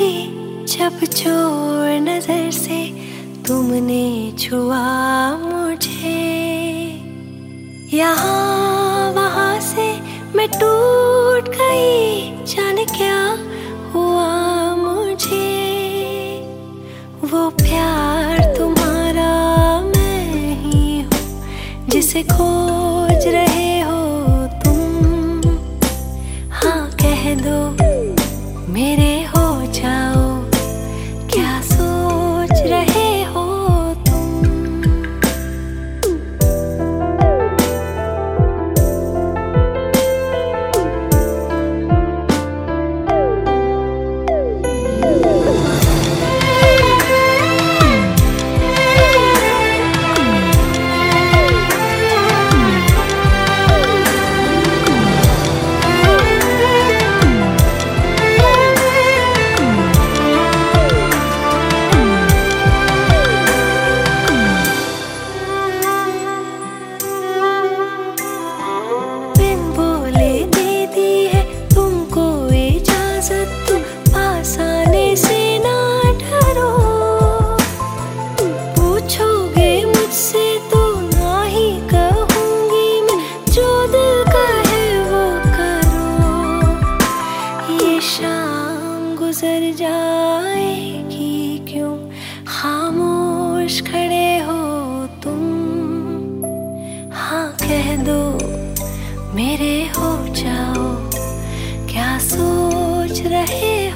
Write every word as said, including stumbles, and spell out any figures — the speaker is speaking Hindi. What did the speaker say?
थी जब चोर नजर से तुमने छुआ मुझे। यहाँ वहाँ से मैं टूट गई, जाने क्या हुआ मुझे। वो प्यार तुम्हारा मैं ही हूँ जिसे खोज रहे हो तुम। हाँ कह दो मेरे हो जाओ, क्या सोच रहे हो तुम। गुजर जाएगी क्यों खामोश खड़े हो तुम। हाँ कह दो मेरे हो जाओ, क्या सोच रहे